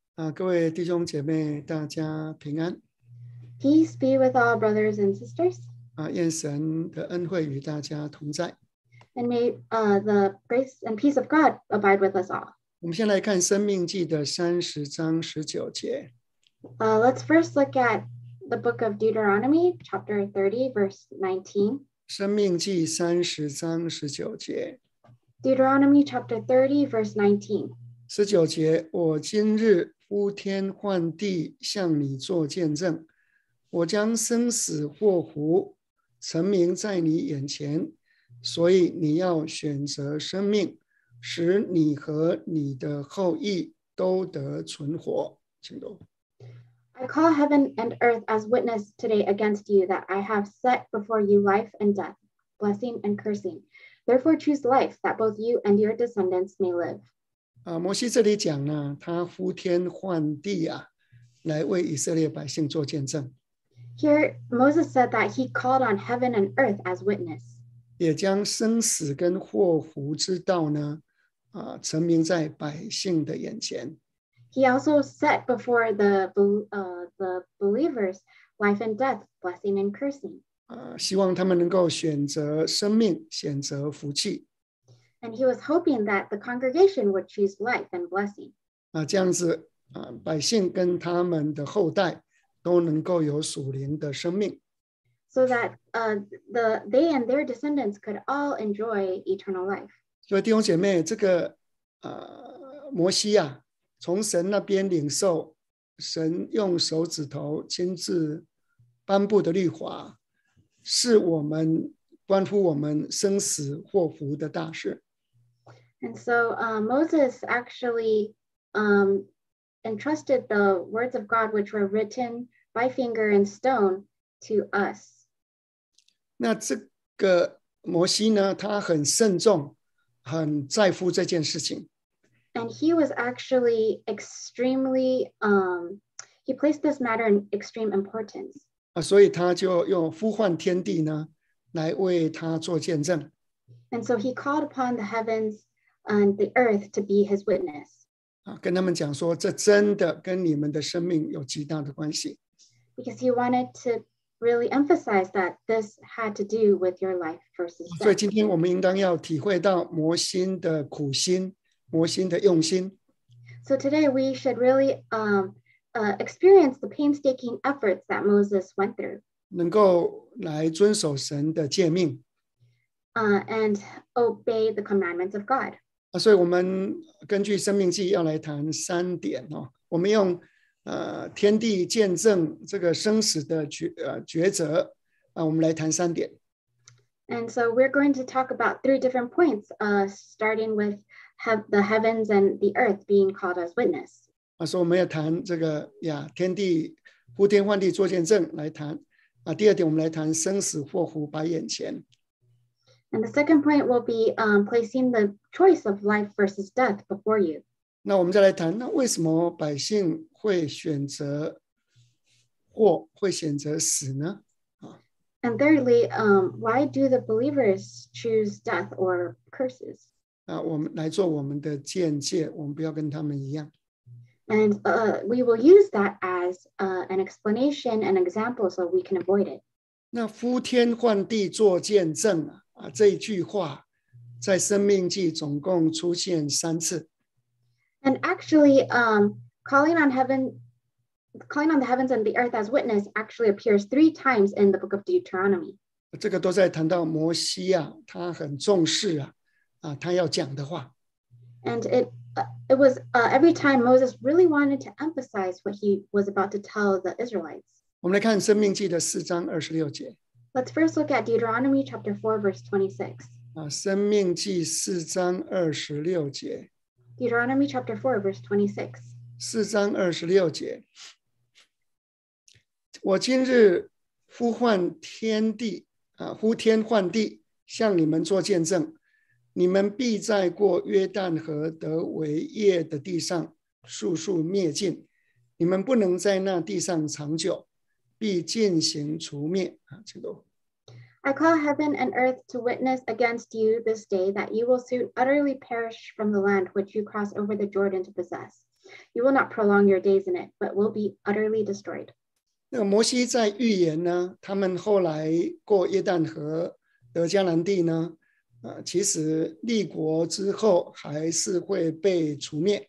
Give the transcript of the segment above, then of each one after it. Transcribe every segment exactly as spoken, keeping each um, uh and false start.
啊，各位弟兄姐妹，大家平安。 Peace be with all brothers and sisters, 啊，愿神的恩惠与大家同在。 and may uh, the grace and peace of God abide with us all. 我们先来看申命记的三十章十九节。 Uh, let's first look at the book of Deuteronomy, chapter thirty, verse nineteen. 申命记三十章十九节。 Deuteronomy chapter thirty, verse nineteen. 十九节，我今日呼天唤地向你做见证，我将生死祸福陈明在你眼前，所以你要选择生命，使你和你的后裔都得存活。请读。 I call heaven and earth as witness today against you that I have set before you life and death, blessing and cursing. Therefore choose life, that both you and your descendants may live. 啊，摩西这里讲呢，他呼天唤地啊，来为以色列百姓做见证， Here, Moses said that he called on heaven and earth as witness. 也将生死跟祸福之道呢，啊，陈明在百姓的眼前。 He also set before the, uh, the believers life and death, blessing and cursing. 啊，希望他们能够选择生命，选择福气。 And he was hoping that the congregation would choose life and blessing. 啊，这样子啊，百姓跟他们的后代都能够有属灵的生命。 So that uh, the, they and their descendants could all enjoy eternal life. 所以弟兄姐妹，这个呃摩西啊，从神那边领受神用手指头亲自颁布的律法，是我们关乎我们生死祸福的大事。 And so uh, Moses actually um, entrusted the words of God, which were written by finger and stone, to us. 那这个摩西呢，他很慎重，很在乎这件事情。 And he was actually extremely, um, he placed this matter in extreme importance. 啊，所以他就用呼唤天地呢，来为他做见证。 And so he called upon the heavens and the earth to be his witness. 啊，跟他们讲说，这真的跟你们的生命有极大的关系。 Because he wanted to really emphasize that this had to do with your life versus 所以 death. 今天我们应当要体会到摩西的苦心，摩西的用心。 So today we should really um, uh, experience the painstaking efforts that Moses went through 能够来遵守神的诫命。 uh, and obey the commandments of God. 啊，所以我们根据生命记要来谈三点哦。我们用呃天地见证这个生死的抉呃抉择啊，我们来谈三点。 And so we're going to talk about three different points, uh, starting with have the heavens and the earth being called as witness. 啊，所以我们要谈这个呀，天地呼天唤地做见证来谈啊。第二点，我们来谈生死祸福摆眼前。 And the second point will be um, placing the choice of life versus death before you. 那我们再来谈，那为什么百姓会选择祸，会选择死呢？ And thirdly, um, why do the believers choose death or curses? 啊，我们来做我们的见解，我们不要跟他们一样。 And uh, we will use that as uh, an explanation and example so we can avoid it. 那呼天唤地做见证啊，啊这一句话，在生命记总共出现三次。 And actually, um, calling on heaven, calling on the heavens and the earth as witness actually appears three times in the book of Deuteronomy. 这个都在谈到摩西啊，他很重视啊，啊他要讲的话。 And it uh, it was uh, every time Moses really wanted to emphasize what he was about to tell the Israelites. 我们来看生命记的四章二十六节 Let's first look at Deuteronomy chapter four, verse twenty-six. 啊，生命记四章二十六节， Deuteronomy chapter four, verse twenty-six. 四章二十六节。我今日呼唤天地啊，呼天唤地，向你们做见证，你们必在过约旦河得为业的地上速速灭尽，你们不能在那地上长久，必进行除灭啊，请读。 I call heaven and earth to witness against you this day that you will soon utterly perish from the land which you cross over the Jordan to possess. You will not prolong your days in it, but will be utterly destroyed. 那个摩西在预言呢，他们后来过约旦河得迦南地呢，呃，其实立国之后还是会被除灭。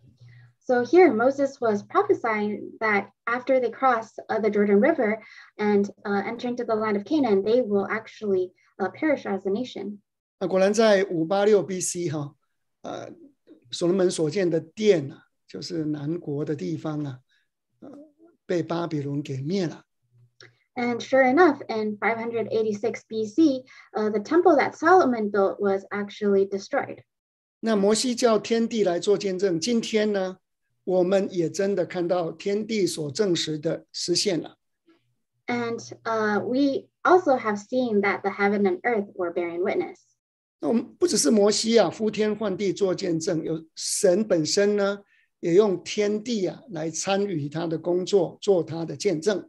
So here Moses was prophesying that after they cross uh, the Jordan River and uh, enter into the land of Canaan, they will actually uh, perish as a nation. 那果然在五八六 B C 哈，呃，所罗门所建的殿啊，就是南国的地方啊，呃，被巴比伦给灭了。 And sure enough, in five eighty-six B C, uh, the temple that Solomon built was actually destroyed. 那摩西叫天地来做见证，今天呢，我们也真的看到天地所证实的实现了。 And uh, we also have seen that the heaven and earth were bearing witness. 那我们不只是摩西啊，呼天唤地做见证，有神本身呢，也用天地啊来参与他的工作，做他的见证。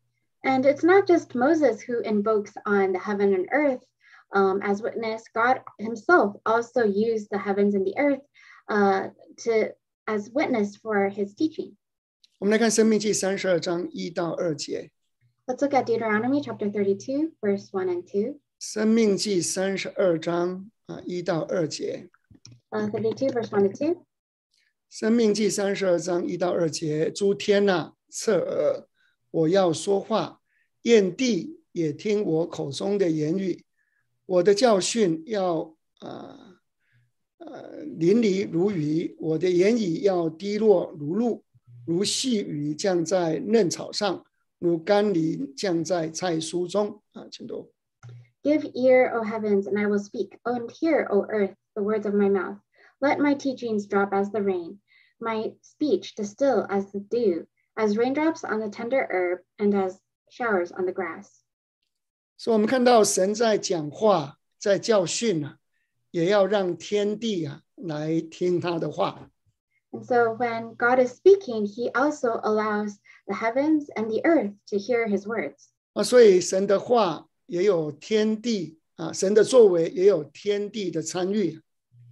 And it's not just Moses who invokes on the heaven and earth um, as witness. God himself also used the heavens and the earth uh, to as witness for his teaching. 我们来看《申命记》三十二章一到二节。 Let's look at Deuteronomy chapter thirty-two, verse one and two. 申命记三十二章啊一到二节。 Uh, thirty-two, verse one to two. 申命记三十二章一到二节，诸天啊，侧耳，我要说话，遍地也听我口中的言语，我的教训要啊呃淋漓如雨，我的言语要滴落如露，如细雨降在嫩草上，如甘霖降在菜蔬中啊，请读。 Give ear, O heavens, and I will speak. And hear, O earth, the words of my mouth. Let my teachings drop as the rain, my speech distill as the dew, as raindrops on the tender herb, and as showers on the grass. 所以我们看到神在讲话，在教训啊，也要让天地啊来听他的话。 And so when God is speaking, he also allows the heavens and the earth to hear his words. 啊，所以神的话也有天地啊，神的作为也有天地的参与。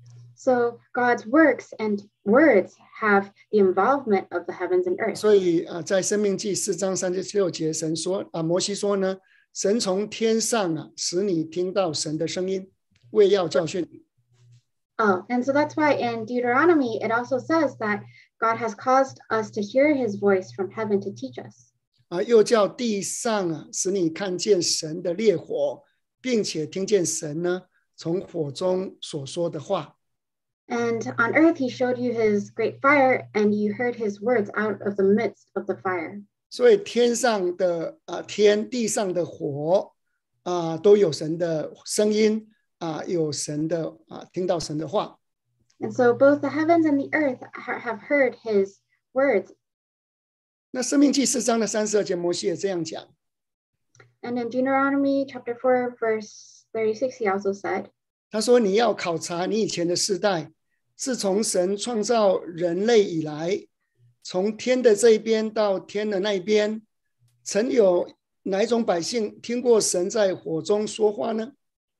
So God's works and words have the involvement of the heavens and earth. 所以啊，在申命记四章三十六节，神说啊，摩西说呢，神从天上啊，使你听到神的声音，为要教训你。 Oh, and so that's why in Deuteronomy, it also says that God has caused us to hear his voice from heaven to teach us. 啊，又叫地上啊，使你看见神的烈火，并且听见神呢从火中所说的话。 And on earth, he showed you his great fire, and you heard his words out of the midst of the fire. 所以天上的啊天，地上的火啊，都有神的声音啊，有神的啊，听到神的话。 And so both the heavens and the earth have heard his words. 那申命记四章的三十二节，摩西也这样讲。 And in Deuteronomy chapter four, verse thirty-six, he also said, 他说：“你要考察你以前的世代，自从神创造人类以来，从天的这一边到天的那一边，曾有哪一种百姓听过神在火中说话呢？”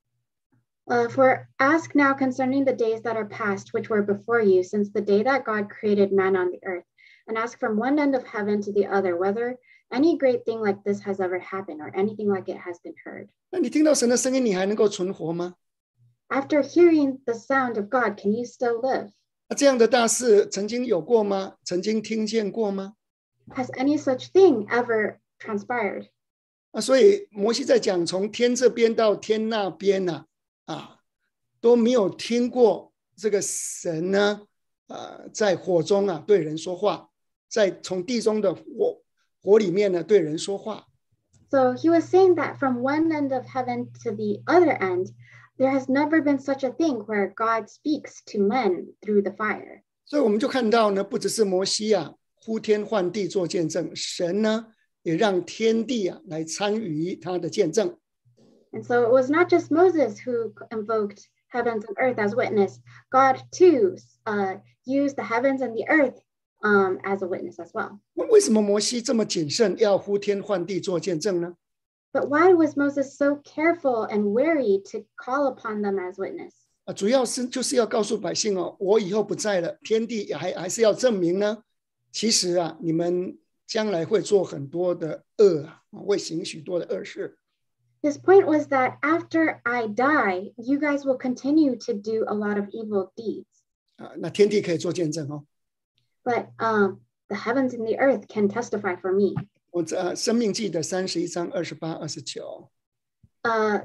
Uh, for ask now concerning the days that are past, which were before you, since the day that God created man on the earth, and ask from one end of heaven to the other, whether any great thing like this has ever happened or anything like it has been heard. 那你听到神的声音，你还能够存活吗？ After hearing the sound of God, can you still live? 这样的大事曾经有过吗？曾经听见过吗？ Has any such thing ever transpired? 啊，所以摩西在讲从天这边到天那边啊。啊，都没有听过这个神呢，呃，在火中啊对人说话，在从地中的火火里面呢对人说话。 So he was saying that from one end of heaven to the other end, there has never been such a thing where God speaks to men through the fire. 所以我们就看到呢，不只是摩西啊呼天唤地做见证，神呢也让天地啊来参与他的见证。 And so it was not just Moses who invoked heavens and earth as witness. God too uh, used the heavens and the earth um, as a witness as well. 为什么摩西这么谨慎，要呼天唤地做见证呢？ But why was Moses so careful and wary to call upon them as witness? 啊，主要是就是要告诉百姓哦，我以后不在了，天地还还是要证明呢。其实啊，你们将来会做很多的恶啊，会行许多的恶事。 His point was that after I die, you guys will continue to do a lot of evil deeds. 啊，那天地可以做见证哦。 But um, the heavens and the earth can testify for me. 我在生命记的三十一章二十八、二十九。 Uh,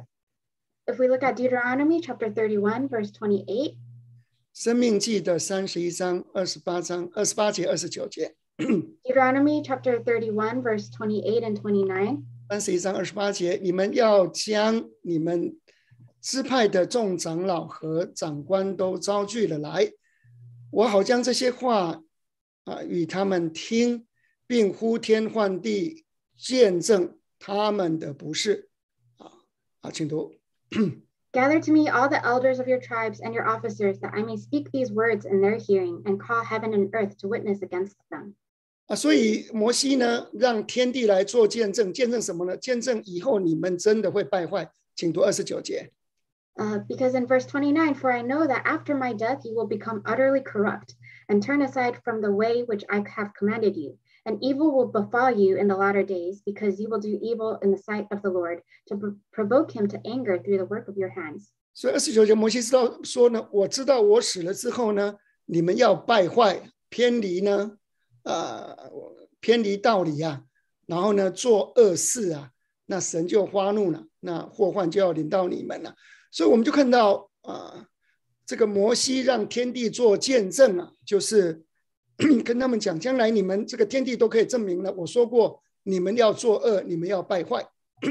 if we look at Deuteronomy chapter thirty-one, verse twenty-eight. 生命记的三十一章二十八章二十八节、二十九节。 Deuteronomy chapter thirty-one, verse twenty-eight and twenty-nine. 三十一章二十八节，你们要将你们支派的众长老和长官都招聚了来，我好将这些话啊与他们听，并呼天唤地见证他们的不是。啊啊，请读。 Gather to me all the elders of your tribes and your officers, that I may speak these words in their hearing and call heaven and earth to witness against them. 啊，所以摩西呢，让天地来做见证，见证什么呢？见证以后你们真的会败坏。请读二十九节。 Uh, because in verse twenty-nine, for I know that after my death you will become utterly corrupt and turn aside from the way which I have commanded you, and evil will befall you in the latter days, because you will do evil in the sight of the Lord, to pr- provoke him to anger through the work of your hands. 所以二十九节，摩西知道说呢，我知道我死了之后呢，你们要败坏、偏离呢。呃，偏离道理啊，然后呢做恶事啊，那神就发怒了，那祸患就要临到你们了。所以我们就看到啊、呃，这个摩西让天地做见证啊，就是跟他们讲，将来你们这个天地都可以证明了。我说过，你们要作恶，你们要败坏。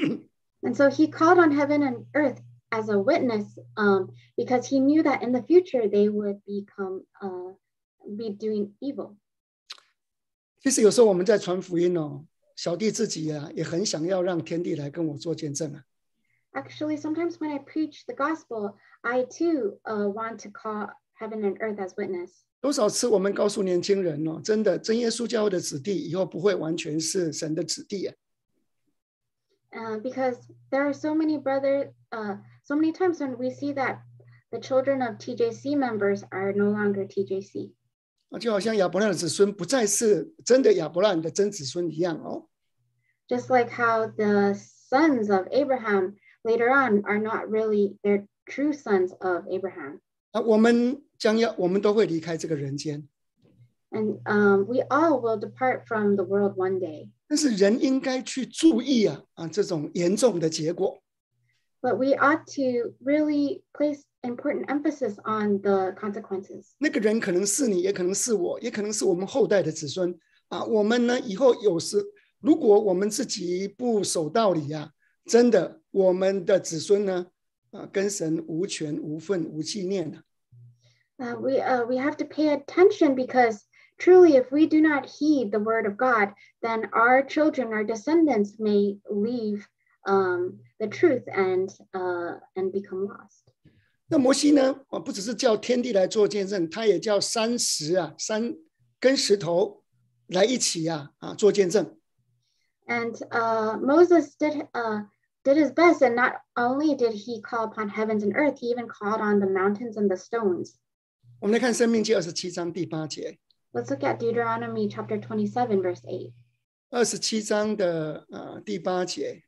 And so he called on heaven and earth as a witness, um, because he knew that in the future they would become, uh, be doing evil. 其实有时候我们在传福音哦，小弟自己啊也很想要让天地来跟我做见证啊。 Actually, sometimes when I preach the gospel, I too uh, want to call heaven and earth as witness. 多少次我们告诉年轻人哦，真的真耶稣教会的子弟以后不会完全是神的子弟啊。 Uh, because there are so many brothers, uh, so many times when we see that the children of T J C members are no longer T J C. 就好像亚伯拉罕的子孙不再是真的亚伯拉罕的真子孙一样哦。 Just like how the sons of Abraham later on are not really their true sons of Abraham. 啊，我们将要，我们都会离开这个人间。 And um, we all will depart from the world one day. 但是人应该去注意啊啊这种严重的结果。 But we ought to really place important emphasis on the consequences. 那个人可能是你，也可能是我，也可能是我们后代的子孙啊。我们呢，以后有时如果我们自己不守道理啊，真的，我们的子孙呢，啊，跟神无权无分无纪念啊。 Uh, we uh, we have to pay attention, because truly, if we do not heed the word of God, then our children, our descendants, may leave um, the truth and uh, and become lost. 那摩西呢？啊，不只是叫天地来做见证，他也叫山石啊，山跟石头来一起啊啊做见证。 And uh, Moses did uh, did his best, and not only did he call upon heavens and earth, he even called on the mountains and the stones. 我们来看《申命记》二十七章第八节。 Let's look at Deuteronomy chapter twenty-seven, verse eight. 二十七章的呃第八节。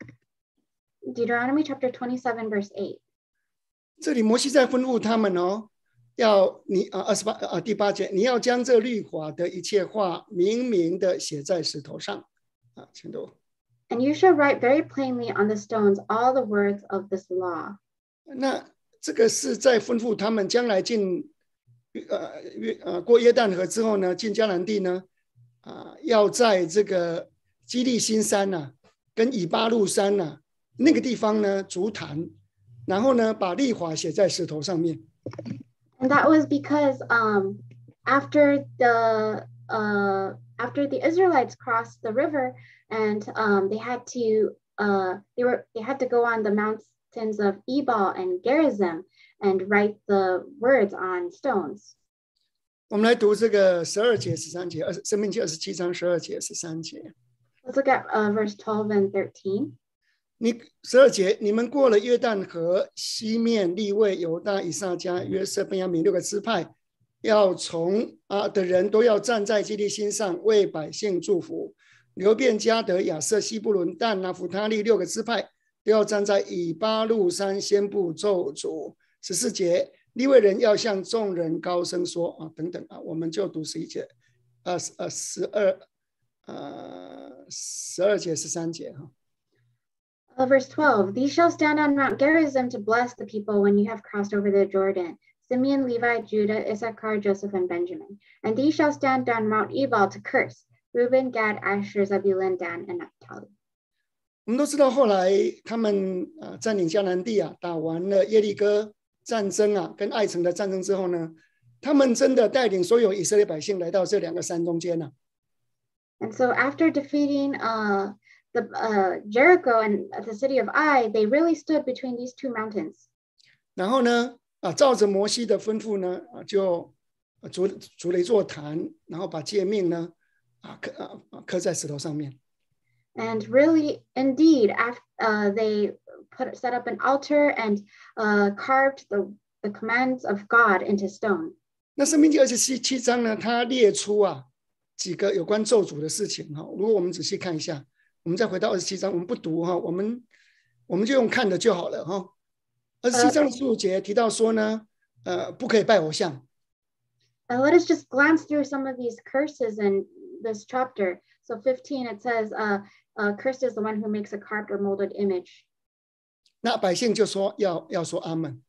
Deuteronomy chapter twenty-seven, verse eight. 这里摩西在吩咐他们哦，要你啊二十八啊第八节，你要将这律法的一切话明明的写在石头上啊，请读。 And you shall write very plainly on the stones all the words of this law. 那这个是在吩咐他们将来进呃约呃过约旦河之后呢，进迦南地呢啊，要在这个基利新山呐、啊，跟以巴路山呐、啊、那个地方呢筑坛。然后呢，把律法写在石头上面。 And that was because um, after the uh, after the Israelites crossed the river, and um, they had to uh, they were they had to go on the mountains of Ebal and Gerizim and write the words on stones. 我们来读这个十二节、十三节，二申命记二十七章十二节、十三节。 Let's look at uh, verse twelve and thirteen. 你十二节，你们过了约旦河西面，利未、犹大、以撒迦、约瑟、便雅悯六个支派，要从啊的人都要站在基利心上为百姓祝福。流便、迦得、亚瑟、西布伦、但、拿弗他利六个支派都要站在以巴路山宣布咒诅。十四节，利未人要向众人高声说啊，等等啊，我们就读十一节，呃呃十二呃十二节十三节哈。 Uh, verse twelve, these shall stand on Mount Gerizim to bless the people when you have crossed over the Jordan. Simeon, Levi, Judah, Issachar, Joseph, and Benjamin. And these shall stand on Mount Ebal to curse. Reuben, Gad, Asher, Zebulun, Dan, and Naphtali. 我们都知道，后来他们呃占领迦南地啊，打完了耶利哥战争啊，跟爱城的战争之后呢，他们真的带领所有以色列百姓来到这两个山中间呢、 啊。And so after defeating uh, the uh, Jericho and the city of Ai, they really stood between these two mountains. 然后呢，啊，照着摩西的吩咐呢，啊，就筑筑了一座坛，然后把诫命呢，啊刻啊刻在石头上面。 And really, indeed, after uh, they put set up an altar and uh, carved the the commands of God into stone. 那申命记二十七章呢，它列出啊几个有关咒诅的事情哈。如果我们仔细看一下，我们再回到二十七章，我们不读哈，我们我们就用看的就好了哈。二十七章的十五节提到说呢，呃，不可以拜偶像。 Uh, let us just glance through some of these curses in this chapter. So fifteen, it says, uh, uh, cursed is the one who makes a carved or molded image. 那百姓就说要要说阿们。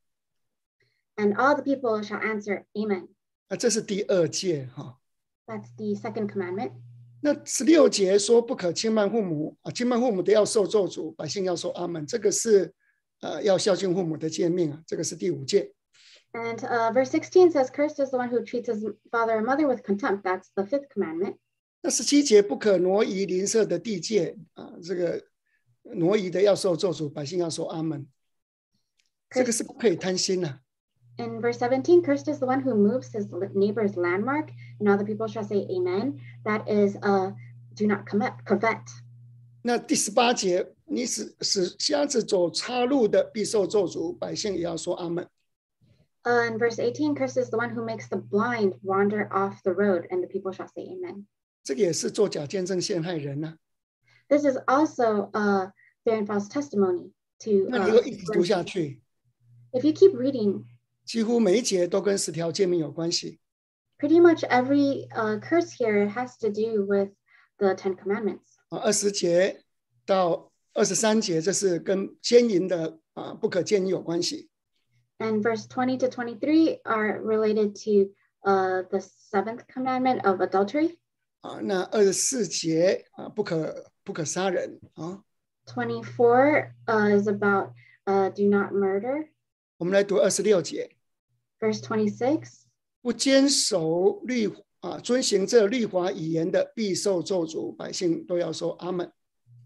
And all the people shall answer, Amen. 啊，这是第二诫哈。 That's the second commandment. 那十六节说不可轻慢父母啊，轻慢父母的要受咒诅，百姓要说阿们。这个是呃要孝敬父母的诫命啊，这个是第五诫。 And uh, verse sixteen says, cursed is the one who treats his father or mother with contempt. That's the fifth commandment. 那十七节不可挪移邻舍的地界啊，这个挪移的要受咒诅，百姓要说阿们。这个是不可以贪心啊。 In verse seventeen, cursed is the one who moves his neighbor's landmark, and all the people shall say amen. That is, uh, do not covet. 那第十八节，你使使瞎子走岔路的，必受咒诅，百姓也要说阿们。 Uh, in verse eighteen, cursed is the one who makes the blind wander off the road, and the people shall say amen. 这个也是作假见证陷害人啊。 This is also uh, bearing false testimony to. 那你如果一直读下去， if you keep reading, 几乎每一节都跟十条诫命有关系。 Pretty much every uh, curse here has to do with the Ten Commandments. 啊，二十节到二十三节，这是跟奸淫的啊不可奸淫有关系。 And verse twenty to twenty-three are related to uh, the seventh commandment of adultery. 啊，那二十四节啊不可不可杀人啊。 twenty-four uh, is about uh, do not murder. 我们来读二十六节。 Verse twenty-six. 不坚守律啊，遵行这律法语言的，必受咒诅，百姓都要说阿们。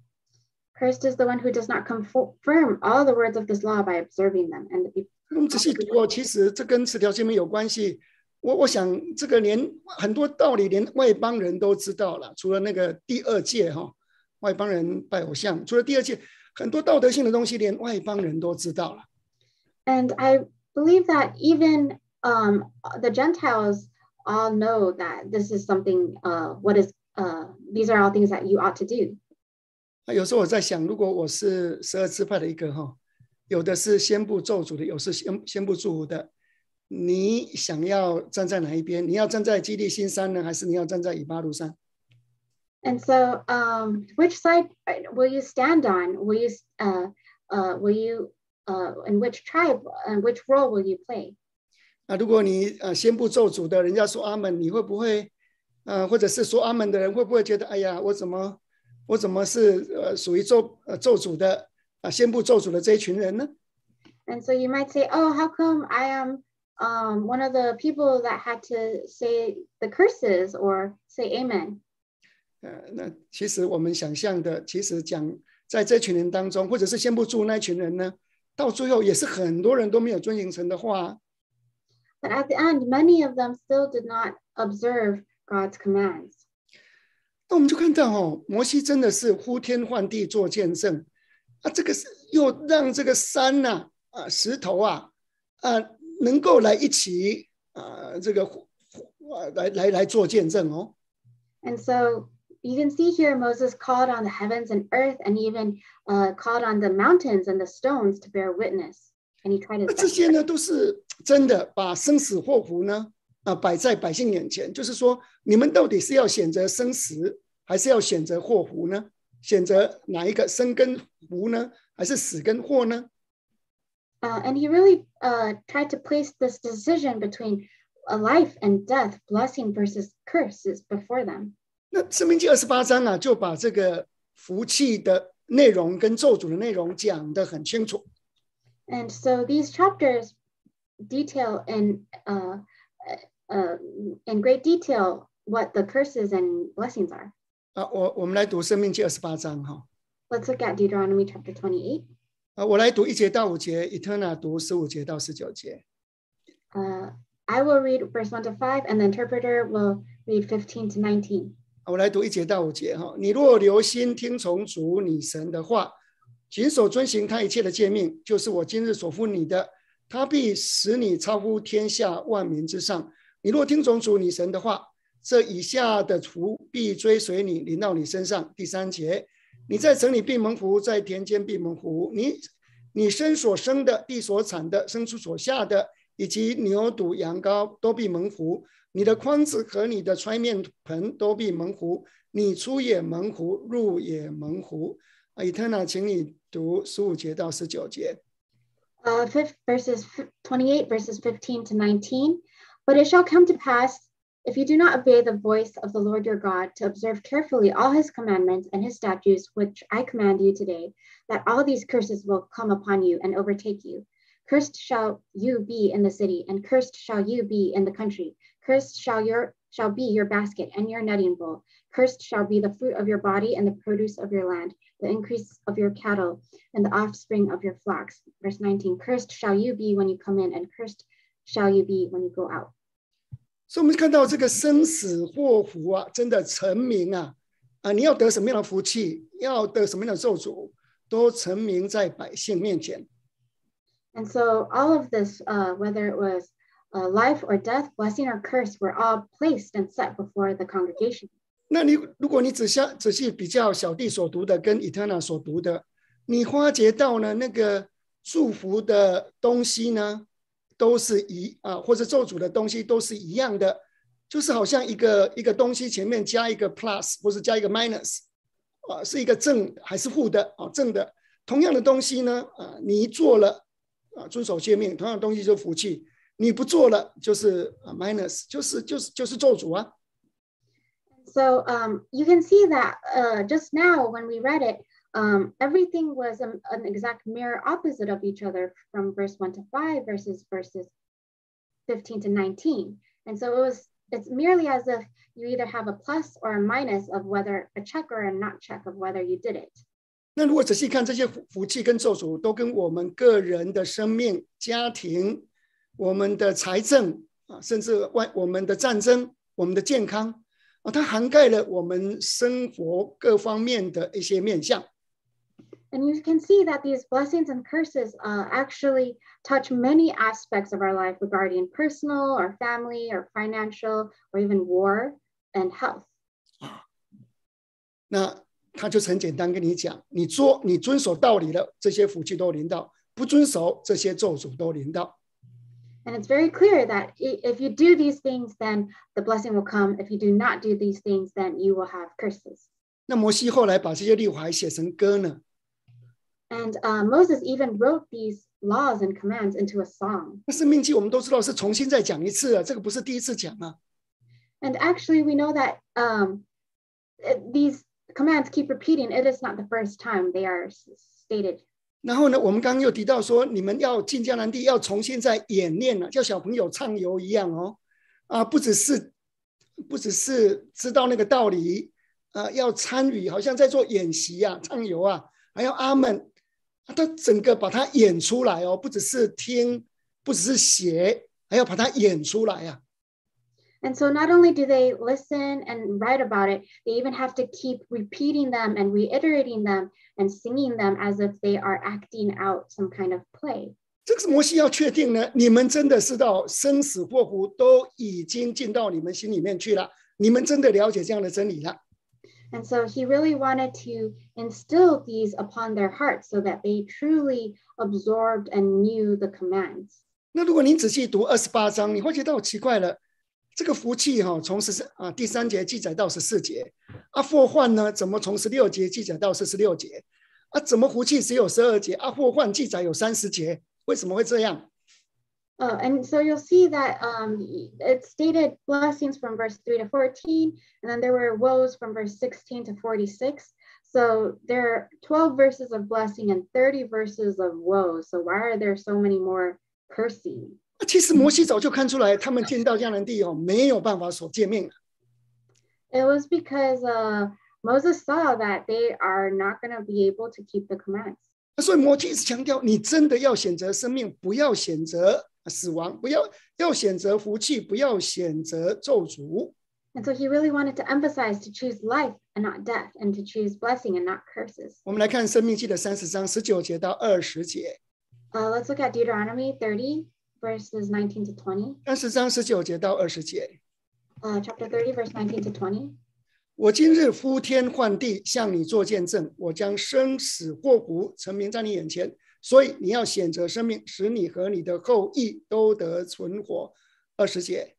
Cursed is the one who does not confirm all the words of this law by observing them. And the people. 我们仔细读哦，其实这跟十条诫命有关系。我我想这个连很多道理连外邦人都知道了，除了那个第二诫哈，外邦人拜偶像，除了第二诫，很多道德性的东西连外邦人都知道了。 And I believe that even um, the Gentiles all know that this is something. Uh, what is uh, these are all things that you ought to do. 有时候我在想，如果我是十二支派的一个哈。有的是宣布咒诅的，有是宣宣布祝福的。你想要站在哪一边？你要站在基利心山呢，还是你要站在以巴路山 ？And so, um, which side will you stand on? Will you, uh, uh, will you, uh, in which tribe and which role will you play? 啊，如果你呃宣布咒诅的，人家说阿们，你会不会呃，或者是说阿们的人会不会觉得，哎呀，我怎么我怎么是呃属于咒呃咒诅的？啊，宣布咒诅的这一群人呢 ？And so you might say, "Oh, how come I am um, one of the people that had to say the curses or say Amen?" 呃，那其实我们想象的，其实讲在这群人当中，或者是宣布祝那群人呢，到最后也是很多人都没有遵行神的话。 But at the end, many of them still did not observe God's commands. 那我们就看到哦，摩西真的是呼天唤地做见证。 啊，这个又让这个山呐、啊，啊石头啊，啊能够来一起啊，这个啊来来来做见证哦。 And so you can see here Moses called on the heavens and earth and even uh, called on the mountains and the stones to bear witness. And he tried his 这 best. 些呢都是真的，把生死祸福呢啊摆在百姓眼前，就是说你们到底是要选择生死，还是要选择祸福呢？选择哪一个，生跟福呢，还是死跟祸呢？ Uh, and he really uh, tried to place this decision between a life and death, blessing versus curses before them. 那申命记二十八章啊，就把这个福气的内容跟咒诅的内容讲得很清楚。 And so these chapters detail in uh, uh, in great detail what the curses and blessings are. 啊，我我们来读申命记二十八章哈。 Let's look at Deuteronomy chapter twenty-eight. 啊，我来读一节到五节 ，Eterna 读十五节到十九节。 Uh, I will read verse one to five, and the interpreter will read fifteen to nineteen. 我来读一节到五节哈。你若留心听从主你神的话，谨守遵行他一切的诫命，就是我今日所吩你的，他必使你超乎天下万民之上。你若听从主你神的话，这以下的福必追随你，临到你身上。第三节，你在城里必蒙福，在田间必蒙福。你你身所生的，地所产的，牲畜所下的，以及牛犊羊羔都必蒙福。你的筐子和你的揣面盆都必蒙福。你出也蒙福，入也蒙福。啊，以特纳，请你读十五节到十九节。 Uh, fifth, verses twenty-eight, verses fifteen to nineteen. But it shall come to pass, if you do not obey the voice of the Lord your God, to observe carefully all his commandments and his statutes, which I command you today, that all these curses will come upon you and overtake you. Cursed shall you be in the city, and cursed shall you be in the country. Cursed shall your shall be your basket and your netting bowl. Cursed shall be the fruit of your body and the produce of your land, the increase of your cattle and the offspring of your flocks. Verse nineteen, cursed shall you be when you come in, and cursed shall you be when you go out. 所以我们看到这个生死祸福啊，真的成名啊！啊，你要得什么样的福气，要得什么样的咒诅，都成名在百姓面前。 And so all of this, uh, whether it was uh, life or death, blessing or curse, were all placed and set before the congregation. 那你如果你仔细仔细比较小弟所读的跟 Eterna 所读的，你发觉到呢，那个祝福的东西呢，都是一啊，或者咒诅的东西都是一样的，就是好像一个一个东西前面加一个 plus 或是加一个 minus， 啊，是一个正还是负的啊？正的，同样的东西呢，啊，你做了啊，遵守诫命，同样的东西就是福气；你不做了，就是啊 minus， 就是就是就是咒诅啊。 So um, you can see that uh, just now when we read it, um, everything was an, an exact mirror opposite of each other from verse one to five versus verses fifteen to nineteen. And so it was, it's merely as if you either have a plus or a minus of whether a check or a not check of whether you did it. 那如果仔细看这些福气跟咒诅，都跟我们个人的生命、家庭、我们的财政啊，甚至外我们的战争、我们的健康啊，它涵盖了我们生活各方面的一些面向。 And you can see that these blessings and curses uh, actually touch many aspects of our life regarding personal or family or financial or even war and health. 那他就很简单跟你讲，你做你遵守道理了，这些福气都临到；不遵守，这些咒诅都临到。 And it's very clear that if you do these things, then the blessing will come. If you do not do these things, then you will have curses. 那摩西后来把这些律法还写成歌呢。 And uh, Moses even wrote these laws and commands into a song. 那申命记我们都知道是重新再讲一次啊，这个不是第一次讲啊。 And actually, we know that um, these commands keep repeating. It is not the first time they are stated. 然后呢，我们刚刚又提到说，你们要进迦南地，要重新再演练了，叫小朋友唱游一样哦，啊，不只是不只是知道那个道理，啊，要参与，好像在做演习啊，唱游啊，还要阿门。他整个把它演出来哦，不只是听，不只是写，还要把它演出来啊。 And so not only do they listen and write about it, they even have to keep repeating them and reiterating them and singing them as if they are acting out some kind of play. 这个是摩西要确定呢，你们真的是到生死祸福都已经进到你们心里面去了，你们真的了解这样的真理了。 And so he really wanted to instill these upon their hearts so that they truly absorbed and knew the commands. 那如果您仔细读二十八章，你会觉得好奇怪了，这个福气哈、哦，从十啊第三节记载到十四节，啊祸患呢，怎么从十六节记载到四十六节？啊，怎么福气只有十二节，啊祸患记载有三十节？为什么会这样？ Oh, and so you'll see that um, it stated blessings from verse three to fourteen, and then there were woes from verse sixteen to forty-six. So there are twelve verses of blessing and thirty verses of woes. So why are there so many more cursing? 其实摩西早就看出来，他们进到迦南地哦，没有办法守诫命。 It was because uh, Moses saw that they are not going to be able to keep the commands. 所以摩西一直强调，你真的要选择生命，不要选择死亡，不要要选择福气，不要选择咒诅。 And so he really wanted to emphasize to choose life and not death, and to choose blessing and not curses. 我们来看《生命记》的三十章十九节到二十节。 Uh, let's look at Deuteronomy thirty, verses nineteen to twenty. 三十章十九节到二十节。 Uh, chapter thirty, verse nineteen to twenty. 我今日呼天唤地，向你做见证，我将生死祸福陈明在你眼前，所以你要选择生命，使你和你的后裔都得存活。二十节，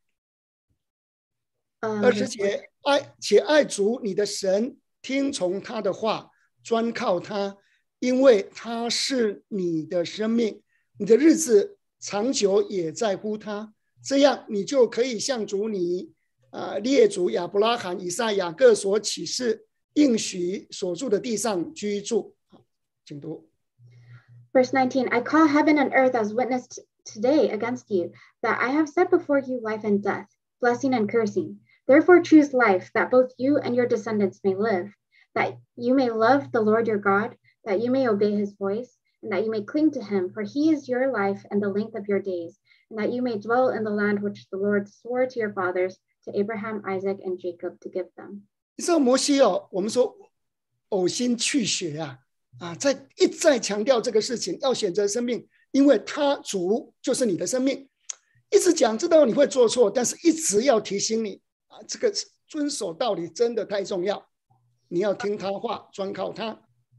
Um, 二十节，爱且爱主你的神，听从他的话，专靠他，因为他是你的生命，你的日子长久也在乎他，这样你就可以向主你啊，列祖亚伯拉罕、以撒、雅各所启示应许所住的地上居住。请读。 Verse nineteen, I call heaven and earth as witness t- today against you, that I have set before you life and death, blessing and cursing. Therefore choose life, that both you and your descendants may live, that you may love the Lord your God, that you may obey his voice, and that you may cling to him, for he is your life and the length of your days, and that you may dwell in the land which the Lord swore to your fathers, to Abraham, Isaac, and Jacob to give them. 你知道摩西哦，我们说呕心去血啊，啊，在一再强调这个事情，要选择生命，因为他主就是你的生命。一直讲，知道你会做错，但是一直要提醒你啊，这个遵守道理真的太重要，你要听他话，专靠他。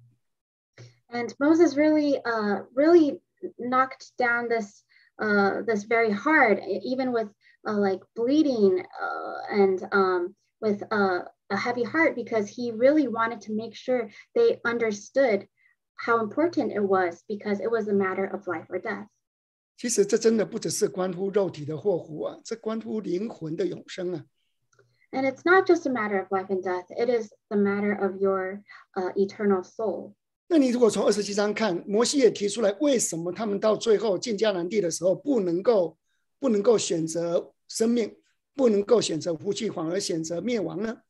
And Moses really, uh, really knocked down this, uh, this very hard, even with uh, like bleeding uh, and um, with uh, a heavy heart, because he really wanted to make sure they understood how important it was, because it was a matter of life or death. 其实这真的不只是关乎肉体的祸福啊，这关乎灵魂的永生啊。 And it's not just a matter of life and death, it is the matter of your uh, eternal soul. 那你如果从二十七章看，摩西也提出来，为什么他们到最后进迦南地的时候，不能够不能够选择生命，不能够选择福气，反而选择灭亡呢？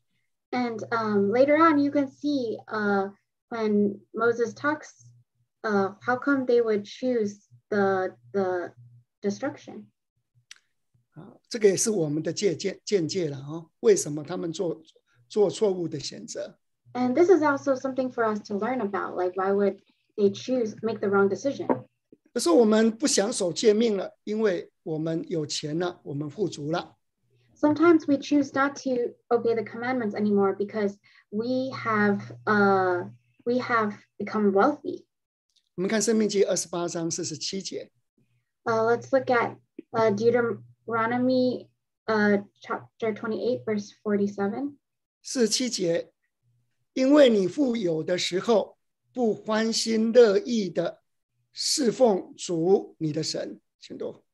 And um, later on, you can see uh, when Moses talks, uh, how come they would choose the the destruction? 啊，这个也是我们的见见见解了啊。为什么他们做做错误的选择？ And this is also something for us to learn about. Like, why would they choose make the wrong decision? 可是我们不想守诫命了，因为我们有钱了，我们富足了。 Sometimes we choose not to obey the commandments anymore because we have uh, we have become wealthy. 我们看《申命记》二十八章四十七节。 Uh, let's look at uh, Deuteronomy uh, chapter twenty-eight, verse forty-seven. 四十七节，因为你富有的时候，不欢心乐意的侍奉主你的神，请读。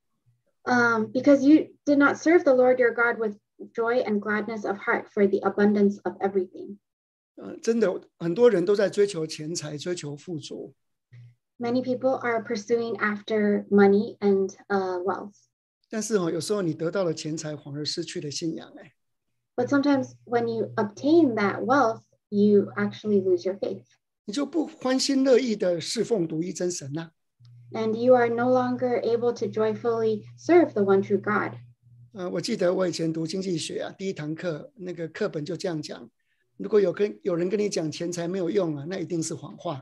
Um, because you did not serve the Lord your God with joy and gladness of heart for the abundance of everything. 呃，真的很多人都在追求钱财，追求富足。 Many people are pursuing after money and uh, wealth. 但是哦，有时候你得到了钱财，反而失去了信仰。哎， But sometimes when you obtain that wealth, you actually lose your faith. 你就不欢心乐意的侍奉独一真神啦、 And you are no longer able to joyfully serve the one true God. 呃，我记得我以前读经济学啊，第一堂课那个课本就这样讲：如果有跟有人跟你讲钱财没有用啊，那一定是谎话。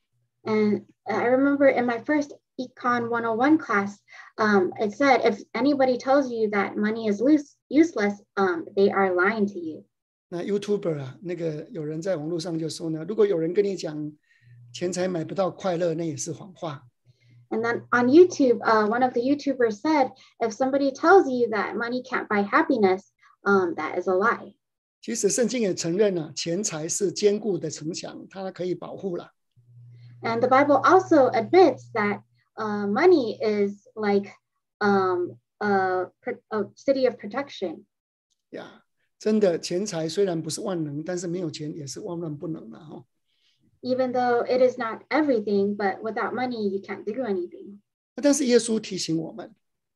And I remember in my first Econ one oh one class, um, it said if anybody tells you that money is loose, useless, um, they are lying to you. 那 YouTuber 啊，那个有人在网络上就说呢，如果有人跟你讲钱财买不到快乐，那也是谎话。 And then on YouTube, uh, one of the YouTubers said, if somebody tells you that money can't buy happiness, um, that is a lie. 其实圣经也承认啊，钱财是坚固的城墙，它可以保护了。 And the Bible also admits that uh, money is like um, a, a city of protection. 呀，真的，钱财虽然不是万能，但是没有钱也是万万不能了哈。 Even though it is not everything, but without money, you can't do anything. 但是耶稣提醒我们，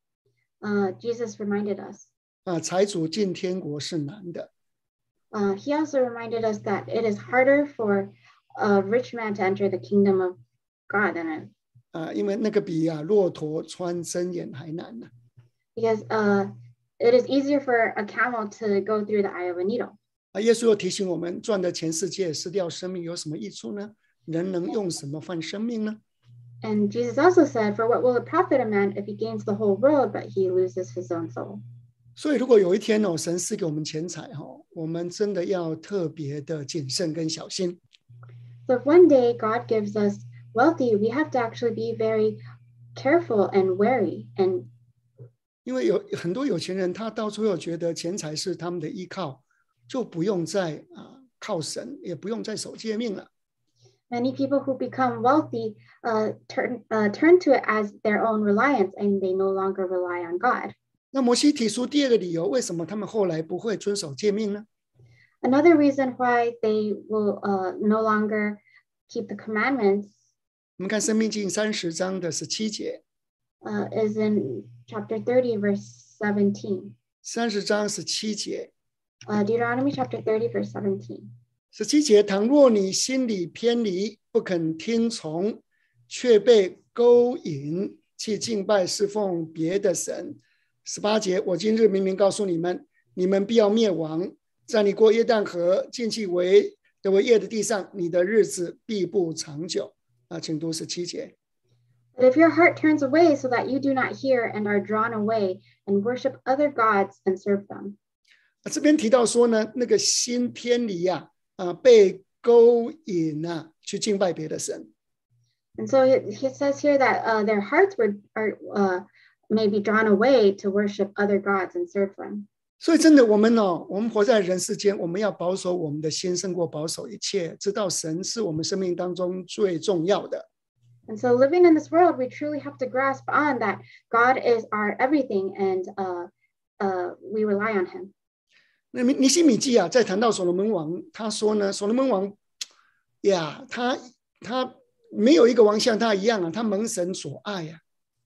Uh, Jesus reminded us. 啊，财主进天国是难的。 Uh, he also reminded us that it is harder for a rich man to enter the kingdom of God than it. 啊，因为那个比啊骆驼穿针眼还难呢。 Because uh, it is easier for a camel to go through the eye of a needle. 啊，耶稣又提醒我们，赚的全世界失掉生命有什么益处呢？人能用什么换生命呢？ And Jesus also said, for what will it profit a man if he gains the whole world, but he loses his own soul? 所以，如果有一天哦，神赐给我们钱财哈，我们真的要特别的谨慎跟小心。 So if one day God gives us wealthy, we have to actually be very careful and wary. And 因为有很多有钱人，他到最后觉得钱财是他们的依靠，就不用再啊靠神，也不用再守诫命了。 many people who become wealthy uh, turn uh, turn to it as their own reliance, and they no longer rely on God. 那摩西提出第二个理由，为什么他们后来不会遵守诫命呢？ Another reason why they will uh, no longer keep the commandments 我们看《申命记》三十章的十七节， uh, is in chapter thirty, verse seventeen. 三十章十七节， Uh, Deuteronomy chapter thirty, verse seventeen. 十七节，倘若你心里偏离，不肯听从，却被勾引去敬拜侍奉别的神。十八节，我今日明明告诉你们，你们必要灭亡，在你过约旦河进去为得为业的地上，你的日子必不长久。啊，请读十七节。 But if your heart turns away so that you do not hear and are drawn away and worship other gods and serve them. 这边提到说呢，那个心偏离啊，啊，被勾引啊，去敬拜别的神。 And so it, it says here that uh, their hearts were are uh, may be drawn away to worship other gods and serve them. 所以真的，我们哦，我们活在人世间，我们要保守我们的心，胜过保守一切，知道神是我们生命当中最重要的。 And so living in this world, we truly have to grasp on that God is our everything, and uh, uh, we rely on Him. 那尼希米记啊，在谈到所罗门王，他说呢，所罗门王呀，他他没有一个王像他一样啊，他蒙神所爱啊。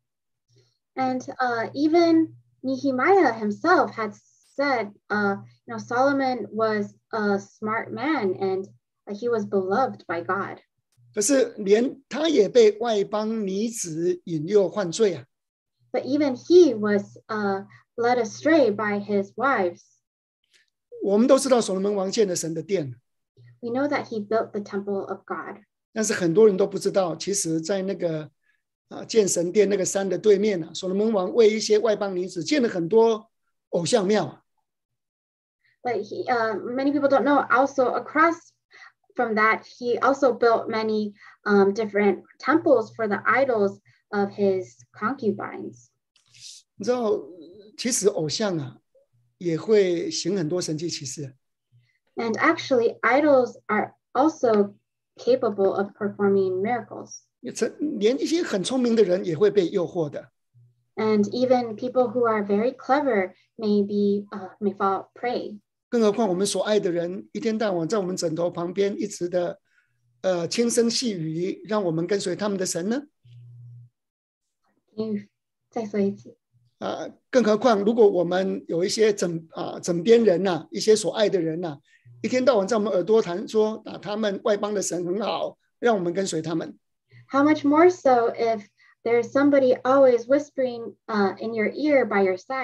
And uh, even Nehemiah himself had said, uh, you know, Solomon was a smart man and uh, he was beloved by God. 可是连他也被外邦女子引诱犯罪啊。 But even he was uh, led astray by his wives. 我们都知道所罗门王建了神的殿， We know that he built the temple of God. 但是很多人都不知道，其实在那个啊建神殿那个山的对面啊，所罗门王为一些外邦女子建了很多偶像庙啊。 But he, uh, many people don't know, also across from that, he also built many um, different temples for the idols of his concubines. 你知道，其实偶像啊也会行很多神迹奇事。 And actually, idols are also capable of performing miracles. 连一些很聪明的人也会被诱惑的。 And even people who are very clever may be uh, may fall prey. 更何况我们所爱的人，一天到晚在我们枕头旁边一直的呃轻声细语，让我们跟随他们的神呢？ You 再说一次。 啊，更何况如果我们有一些枕啊枕边人呐、啊，一些所爱的人呐、啊，一天到晚在我们耳朵谈说啊，他们外邦的神很好，让我们跟随他们。 How much more so if there's somebody always whispering uh, in your ear by your side,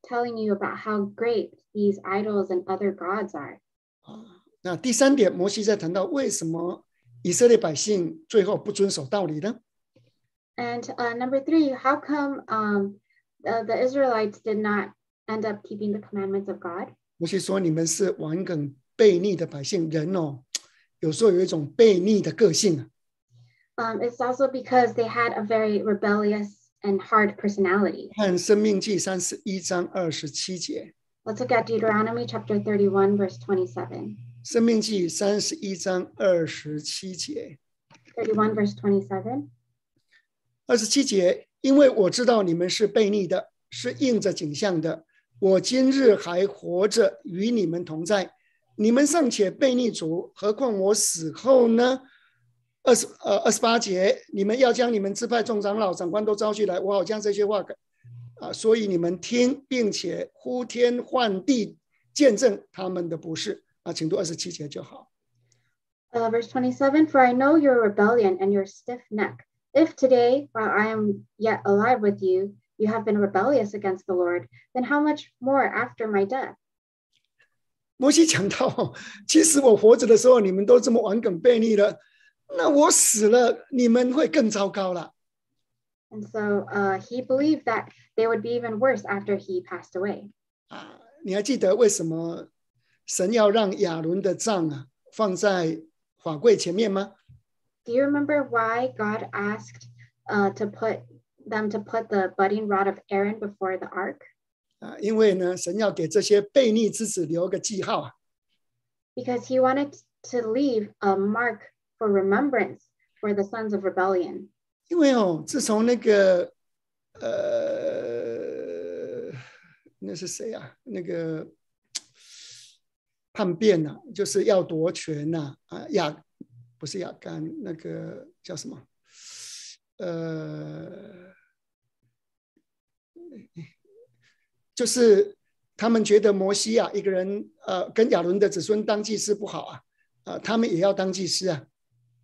telling you about how great these idols and other gods are. 啊，那第三点，摩西在谈到为什么以色列百姓最后不遵守道理呢？ And uh, number three, how come um, the, the Israelites did not end up keeping the commandments of God? 摩西说：“你们是顽梗悖逆的百姓，人哦，有时候有一种悖逆的个性啊。” Um, it's also because they had a very rebellious and hard personality. 看申命记三十一章二十七节。 Let's look at Deuteronomy chapter thirty-one, verse twenty-seven. 申命记三十一章二十七节。 thirty-one, verse twenty-seven. 二十七节，因为我知道你们是悖逆的，是应着景象的。我今日还活着，与你们同在。你们尚且悖逆主，何况我死后呢？二十呃二十八节，你们要将你们支派众长老、长官都招去来，我好将这些话改啊，所以你们听，并且呼天唤地，见证他们的不是啊，请读二十七节就好。 Uh, verse twenty-seven, for I know your rebellion and your stiff neck. If today, while I am yet alive with you, you have been rebellious against the Lord, then how much more after my death? 摩西讲到，其实我活着的时候，你们都这么顽梗悖逆了，那我死了，你们会更糟糕了。 And so uh, he believed that they would be even worse after he passed away. 啊，你还记得为什么神要让亚伦的杖啊放在法柜前面吗？ Do you remember why God asked uh, to put them to put the budding rod of Aaron before the ark? 啊，因为呢，神要给这些悖逆之子留个记号啊。 Because he wanted to leave a mark for remembrance for the sons of rebellion. 因为哦，自从那个呃，那是谁啊？那个叛变啊，就是要夺权呐啊，啊亚不是亚干，那个叫什么？呃，就是他们觉得摩西啊，一个人呃，跟亚伦的子孙当祭司不好啊，啊，他们也要当祭司啊。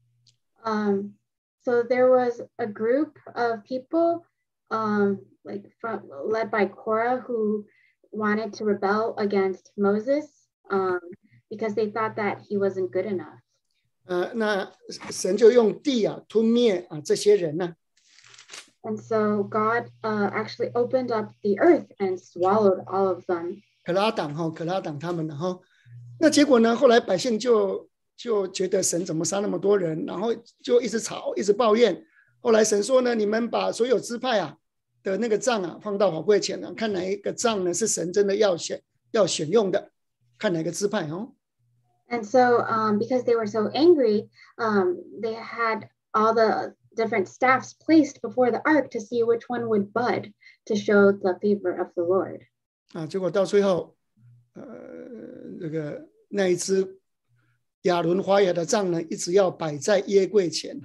Um, so there was a group of people, um, like from led by Korah, who wanted to rebel against Moses, um, because they thought that he wasn't good enough. 呃，那神就用地啊吞灭啊这些人呢、啊。 And so God uh, actually opened up the earth and swallowed all of them. 可拉党哈，可拉党他们然后，那结果呢？后来百姓就就觉得神怎么杀那么多人，然后就一直吵，一直抱怨。后来神说呢，你们把所有支派啊的那个杖啊放到法柜前啊，看哪一个杖呢是神真的要选要选用的，看哪个支派哦。 And so, um, because they were so angry, um, they had all the different staffs placed before the ark to see which one would bud to show the favor of the Lord. 啊，结果到最后，呃，这个那一只亚伦花亚的杖呢，一直要摆在约柜前。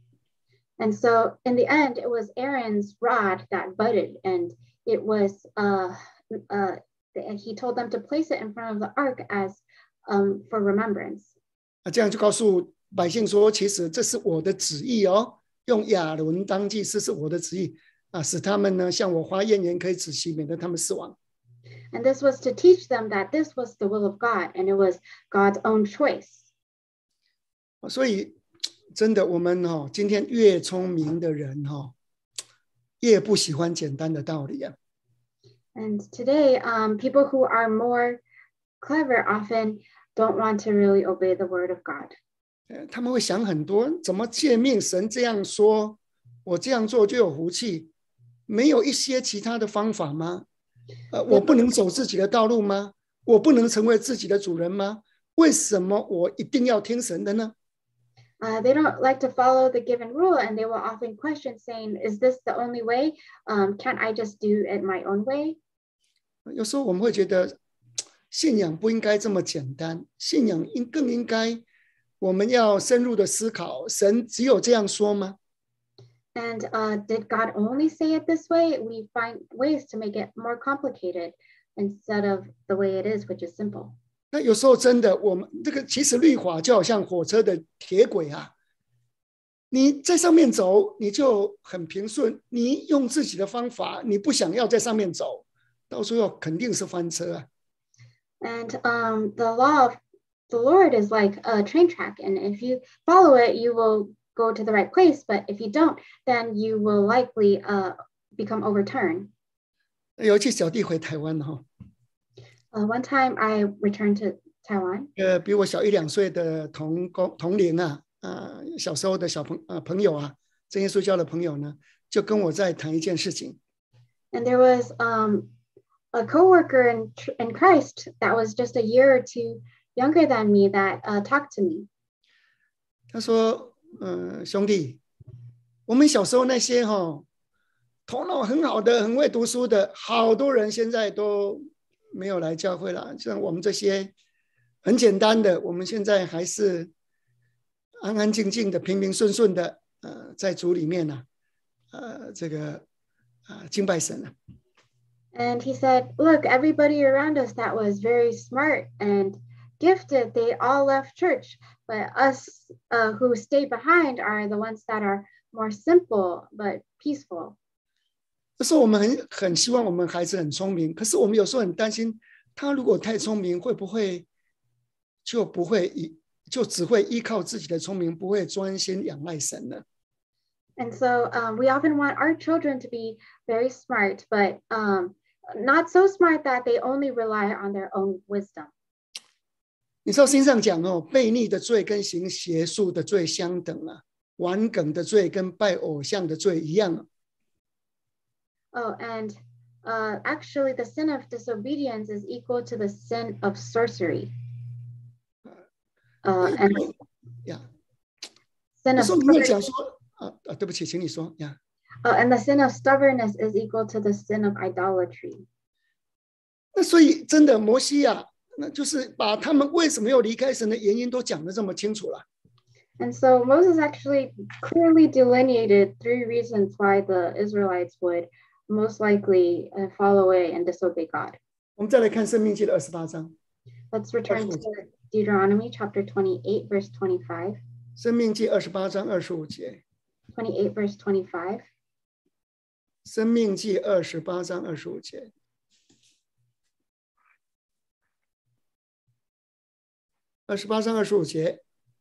And so, in the end, it was Aaron's rod that budded, and it was uh, uh, he told them to place it in front of the ark as um, for remembrance. 啊，这样就告诉百姓说，其实这是我的旨意哦。 用亚伦当祭司是我的旨意啊，使他们呢向我发怨言，可以止息，免得他们死亡。 And this was to teach them that this was the will of God, and it was God's own choice. 所以，真的，我们哦，今天越聪明的人哦，越不喜欢简单的道理啊。 And today, um, people who are more clever often don't want to really obey the word of God. 他们会想很多，怎么诫命神这样说，我这样做就有福气？没有一些其他的方法吗？呃，我不能走自己的道路吗？我不能成为自己的主人吗？为什么我一定要听神的呢？ Uh, they don't like to follow the given rule, and they will often question, saying, "Is this the only way? Um, can't I just do it my own way?" 有时候我们会觉得，信仰不应该这么简单，信仰应更应该。 我们要深入的思考，神只有这样说吗？ And uh, did God only say it this way? We find ways to make it more complicated instead of the way it is, which is simple. 那有时候真的，我们这个其实律法就好像火车的铁轨啊，你在上面走，你就很平顺；你用自己的方法，你不想要在上面走， 到最后肯定是翻车啊。 And um, the law of the Lord is like a train track, and if you follow it, you will go to the right place. But if you don't, then you will likely uh, become overturned. 尤其小弟回台湾哈， Uh, one time I returned to Taiwan. 呃，比我小一两岁的同工同龄啊，啊、呃，小时候的小朋呃朋友啊，真耶稣教的朋友呢，就跟我在谈一件事情。 And there was um, a coworker in in Christ that was just a year or two younger than me that uh, talked to me. 他说：“呃，兄弟，我们小时候那些哈、哦，头脑很好的、很会读书的，好多人现在都没有来教会了。像我们这些很简单的，我们现在还是安安静静的、平平顺顺的，呃，在主里面呢、啊，呃，这个啊、呃、敬拜神了。” And he said, look, everybody around us that was very smart and gifted, they all left church. But us uh, who stayed behind are the ones that are more simple but peaceful. 就是我们很很希望我们孩子很聪明，可是我们有时候很担心，他如果太聪明，会不会就不会依就只会依靠自己的聪明，不会专心仰赖神呢？ And so um, we often want our children to be very smart, but um, not so smart that they only rely on their own wisdom. 你知道经上讲哦，悖逆的罪跟行邪术的罪相等啊，顽梗的罪跟拜偶像的罪一样啊。 Oh, and uh, actually, the sin of disobedience is equal to the sin of sorcery. Uh, and yeah. sin 有 of 时候你会讲 stubbornness, 说啊啊，对不起，请你说呀。 uh, and the sin of stubbornness is equal to the sin of idolatry. 那所以真的摩西啊，那就是把他们为什么要离开神的原因都讲得这么清楚了。 And so Moses actually clearly delineated three reasons why the Israelites would most likely uh, fall away and disobey God. 我们再来看申命记的二十八章。 Let's return to Deuteronomy chapter twenty-eight, verse twenty-five. 申命记二十八章二十五节。 twenty-eight, verse twenty-five. 申命记二十八章二十五节。二十八章二十五节。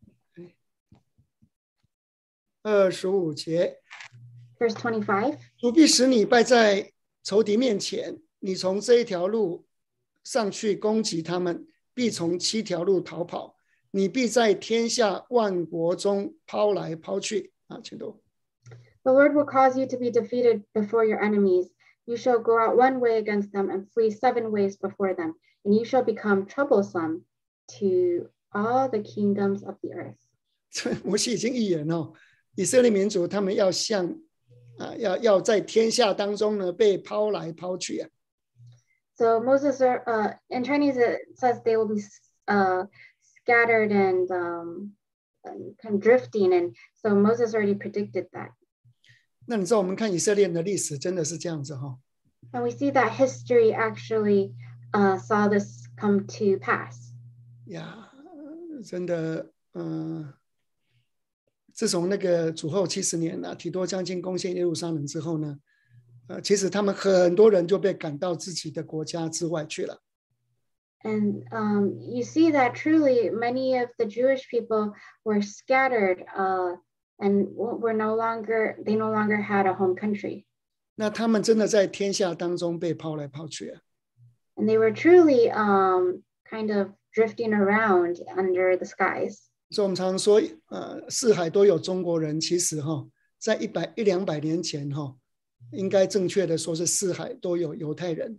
二十五节。 Verse twenty-five. 主必使你败在仇敌面前，你从这一条路上去攻击他们，必从七条路逃跑，你必在天下万国中抛来抛去。啊，请读。 The Lord will cause you to be defeated before your enemies. You shall go out one way against them and flee seven ways before them, and you shall become troublesome to all the kingdoms of the earth. 摩西已经预言哦，以色列民族他们要向啊，要要在天下当中呢被抛来抛去啊。 So Moses, are, uh, in Chinese it says they will be uh, scattered and um, kind of drifting, and so Moses already predicted that. 那你知道我们看以色列人的历史真的是这样子哈、哦。 And we see that history actually uh, saw this come to pass. 呀，真的，嗯、呃，自从那个主后七十年啊，提多将军攻陷耶路撒冷之后呢，呃，其实他们很多人就被赶到自己的国家之外去了。 And um, you see that truly many of the Jewish people were scattered uh, and were no longer, they no longer had a home country. 那他们真的在天下当中被抛来抛去啊。 And they were truly um, kind of drifting around under the skies. 所以我们常常说，呃，四海都有中国人，其实哈、哦，在一百一两百年前哈、哦，应该正确的说是四海都有犹太人。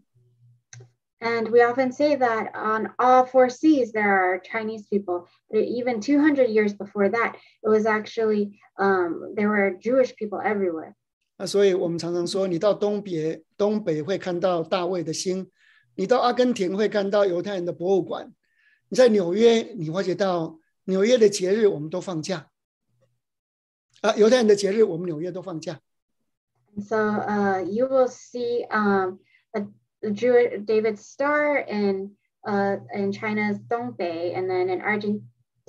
And we often say that on all four seas there are Chinese people, but even two hundred years before that, it was actually um, there were Jewish people everywhere. 那所以我们常常说，你到东北东北会看到大卫的星，你到阿根廷会看到犹太人的博物馆，你在纽约你会觉到纽约的节日我们都放假，啊，犹太人的节日我们纽约都放假。 So uh, you will see um, a, a Jewish David's Star in uh, in China's Dongbei, and then in Argentina,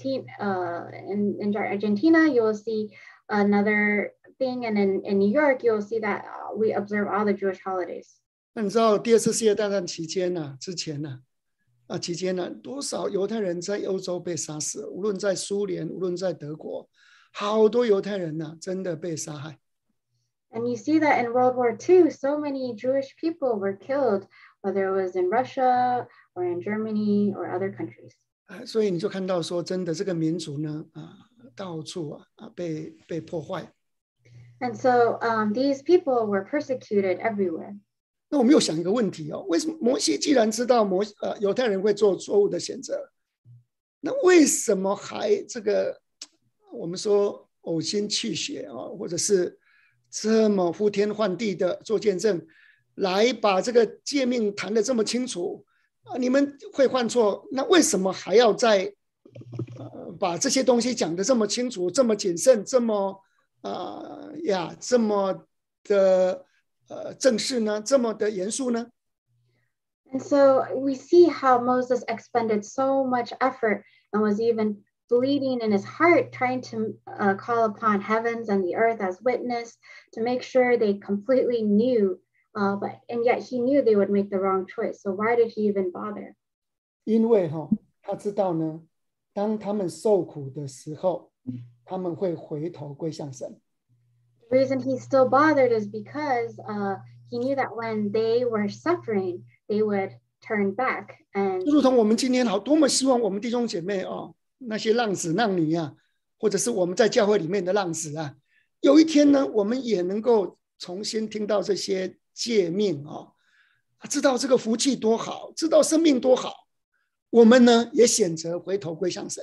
uh, in, in Argentina, you will see another thing, and in, in New York, you will see that we observe all the Jewish holidays. 那你知道第二次世界大战期间呢、啊，之前呢、啊，啊期间呢、啊，多少犹太人在欧洲被杀死，无论在苏联，无论在德国，好多犹太人呢、啊，真的被杀害。 And you see that in World War Two, so many Jewish people were killed, whether it was in Russia or in Germany or other countries. 啊，所以你就看到说，真的这个民族呢，啊，到处啊啊被被破坏。 And so um, these people were persecuted everywhere. 那我们又想一个问题哦，为什么摩西既然知道摩呃犹太人会做错误的选择，那为什么还这个我们说呕心泣血啊、哦，或者是这么呼天唤地的做见证，来把这个诫命谈得这么清楚啊？你们会犯错，那为什么还要再呃把这些东西讲得这么清楚、这么谨慎、这么啊、呃、呀这么的？呃，正式呢，这么的严肃呢？ And so we see how Moses expended so much effort and was even bleeding in his heart, trying to uh, call upon heavens and the earth as witness to make sure they completely knew, uh, but and yet he knew they would make the wrong choice. So why did he even bother? 因为哈、哦，他知道呢，当他们受苦的时候，他们会回头归向神。 The reason he still bothered is because uh, he knew that when they were suffering, they would turn back. And 就如同我们今天好多么希望我们弟兄姐妹哦，那些浪子浪女啊，或者是我们在教会里面的浪子啊，有一天呢，我们也能够重新听到这些诫命哦，知道这个福气多好，知道生命多好，我们呢也选择回头归向神。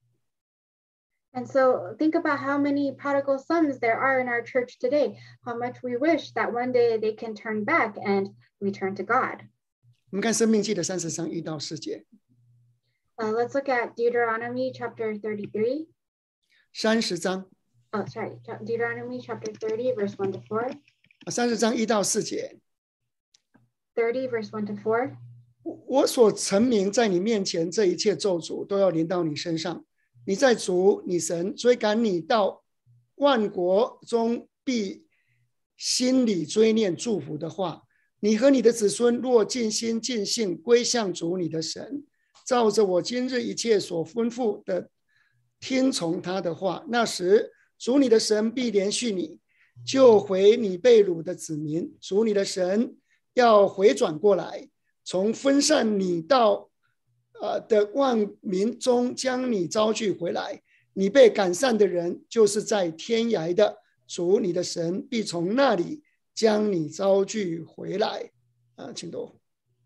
And so think about how many prodigal sons there are in our church today, how much we wish that one day they can turn back and return to God. 我们看申命记的三十章一到四节。 Uh, let's look at Deuteronomy chapter thirty-three. 三十章。 Oh, sorry, Deuteronomy chapter thirty, verse one to four. 三十章一到四节。 thirty, verse one to four. 我所陈明在你面前这一切咒诅，都要临到你身上。你在主你神追赶你到万国中，必心里追念祝福的话，你和你的子孙若尽心尽性归向主你的神，照着我今日一切所吩咐的听从他的话，那时主你的神必怜恤你，救回你被掳的子民。主你的神要回转过来，从分散你到呃的万民中将你招聚回来。你被赶散的人，就是在天涯的，主你的神必从那里将你招聚回来。啊，请读。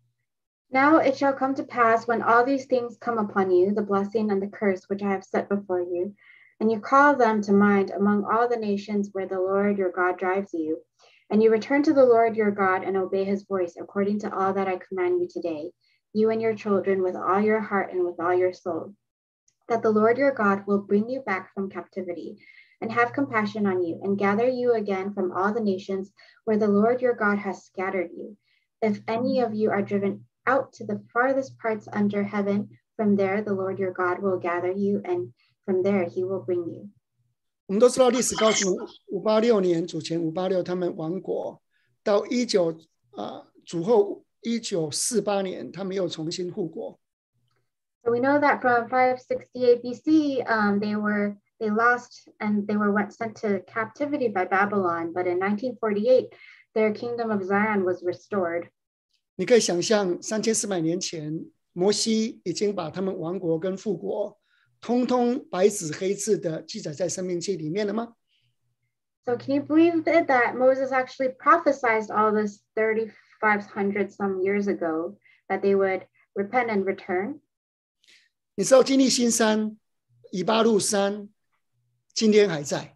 Now it shall come to pass when all these things come upon you, the blessing and the curse which I have set before you, and you call them to mind among all the nations where the Lord your God drives you, and you return to the Lord your God and obey his voice according to all that I command you today, you and your children with all your heart and with all your soul, that the Lord your God will bring you back from captivity and have compassion on you and gather you again from all the nations where the Lord your God has scattered you. If any of you are driven out to the farthest parts under heaven, from there the Lord your God will gather you, and from there he will bring you. 我们都知道历史告诉我们，五八六年主前五八六他们亡国，到一九啊主后一九四八年，他们又重新复国。 So we know that from five sixty-eight B C, um, they were they lost and they were went sent to captivity by Babylon. But in nineteen forty-eight, their kingdom of Zion was restored. 你可以想象，三千四百年前，摩西已经把他们亡国跟复国，通通白纸黑字的记载在《申命记》里面了吗？ So can you believe it, that Moses actually prophesied all this thirty-five hundred some years ago, that they would repent and return? 你知道基利心山、以巴路山今天还在。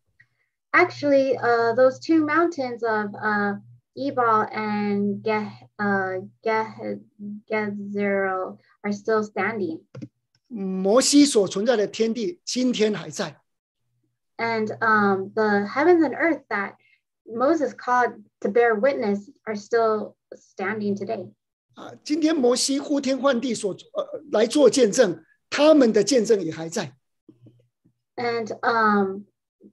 Actually, uh, those two mountains of uh, Ebal and Ge, uh, Ge, Gezerel are still standing. 摩西所存在的天地今天还在。 And um, the heavens and earth that Moses called to bear witness are still standing today. 啊，今天摩西呼天唤地所呃来做见证，他们的见证也还在。 And um,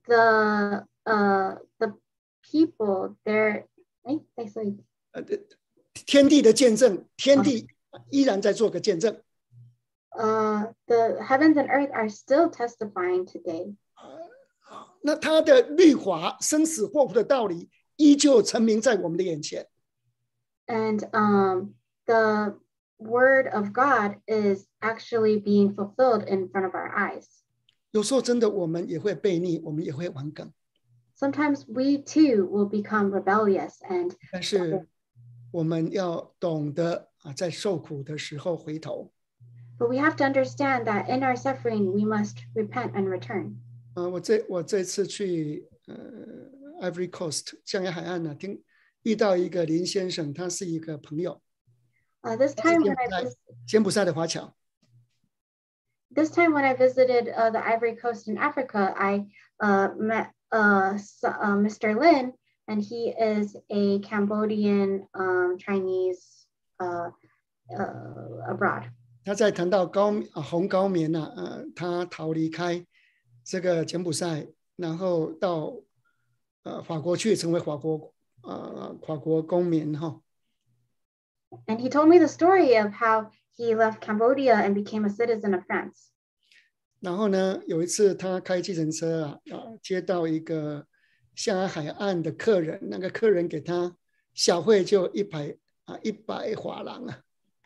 the uh, the people, they're, eh, they say, 呃， 天地的见证，天地依然在做个见证。 Uh, the heavens and earth are still testifying today. 那他的律法生死祸福的道理依旧成名在我们的眼前。 And um, the word of God is actually being fulfilled in front of our eyes. 有时候真的我们也会悖逆，我们也会顽梗。 Sometimes we too will become rebellious, and 但是我们要懂得啊，在受苦的时候回头。 but we have to understand that in our suffering we must repent and return. 啊，我这我这次去呃 Ivory Coast 象牙海岸呢，听遇到一个林先生，他是一个朋友。 Uh, this time when I vis- 柬埔寨的华侨。 this time when I visited uh, the Ivory Coast in Africa, I uh, met uh, uh, Mister Lin, and he is a Cambodian um, Chinese uh, uh, abroad. 他在谈到高啊红高棉呢、啊，呃，他逃离开这个柬埔寨，然后到呃法国去，成为法国呃法国公民哈。 And he told me the story of how he left Cambodia and became a citizen of France. 然后呢，有一次他开计程车啊，啊接到一个象牙海岸的客人，那个客人给他小费就一百啊一百法郎啊。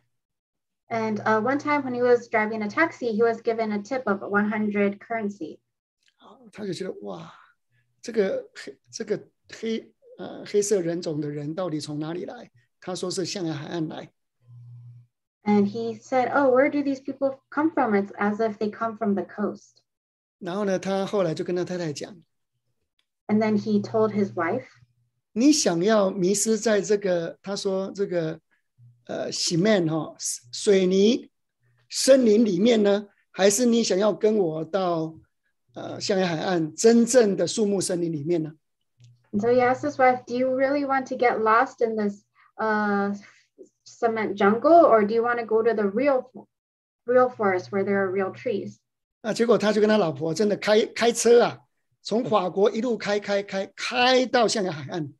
And uh, one time when he was driving a taxi, he was given a tip of one hundred currency. 他就觉得哇，这个黑这个黑呃黑色人种的人到底从哪里来？他说是象牙海岸来。 And he said, "Oh, where do these people come from? It's as if they come from the coast." 然后呢，他后来就跟他太太讲。 And then he told his wife, 你想要迷失在这个，他说这个呃洗面哈水泥森林里面呢，还是你想要跟我到呃象牙海岸真正的树木森林里面呢？ and so he asked his wife, "Do you really want to get lost in this uh, cement jungle, or do you want to go to the real, real forest where there are real trees?" 啊，结果他就跟他老婆真的开开车啊，从法国一路开开开开到象牙海岸。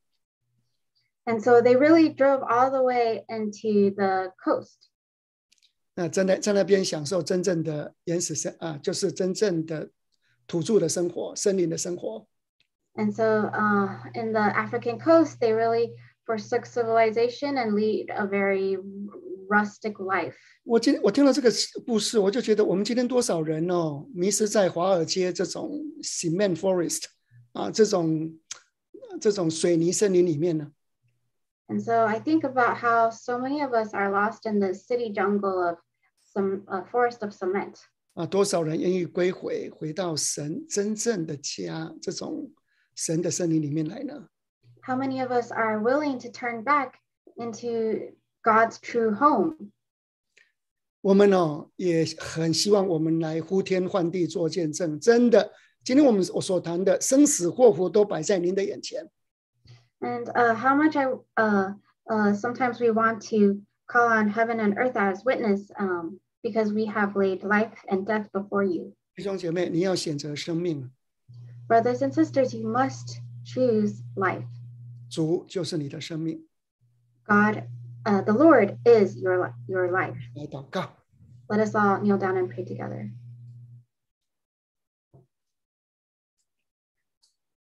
And so they really drove all the way into the coast. 那真的在那边享受真正的原始生啊，就是真正的土著的生活，森林的生活。 And so uh, in the African coast, they really forsook civilization and lead a very rustic life. 我今我听了这个故事，我就觉得我们今天多少人哦，迷失在华尔街这种 cement forest 啊，这种这种水泥森林里面呢。 And so I think about how so many of us are lost in the city jungle of some uh, forest of cement. 啊，多少人愿意归回，回到神真正的家，这种神的森林里面来呢？ How many of us are willing to turn back into God's true home? 我们哦也很希望我们来呼天唤地做见证。真的，今天我们我所谈的生死祸福都摆在您的眼前。 And uh, how much I uh, uh, sometimes we want to call on heaven and earth as witness um, because we have laid life and death before you. 弟兄姐妹，你要选择生命， Brothers and sisters, you must choose life. 主就是你的生命。 God, uh, the Lord is your, your life. 来祷告。 Let us all kneel down and pray together.